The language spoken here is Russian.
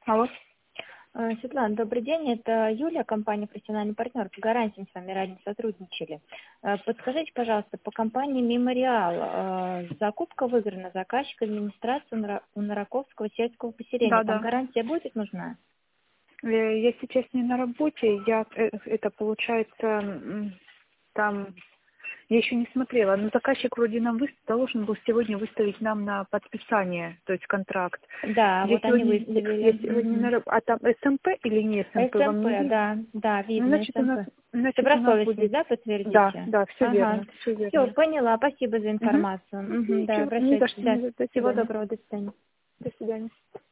Алло. Светлана, добрый день. Это Юлия, компания «Профессиональный партнер». По гарантиям с вами ранее сотрудничали. Подскажите, пожалуйста, по компании «Мемориал» закупка выиграна, заказчик, администрация у Нараковского сельского поселения. Да, Там да. гарантия будет нужна? Я сейчас не на работе. Это получается, там, я еще не смотрела, но заказчик вроде нам должен был сегодня выставить нам на подписание, то есть контракт. Да, Я вот они сегодня, выставили. я сегодня а там СМП или не СМП вам СМП, не видно? да, Ну, видно СМП. у нас Добросовестность, будет. да, Да, подтвердите? да, все Ага. верно, все Все, верно. поняла. Спасибо за Угу. информацию. Да, Ничего, не за обращайтесь. что, Да. до Всего свидания. доброго, до свидания. До свидания.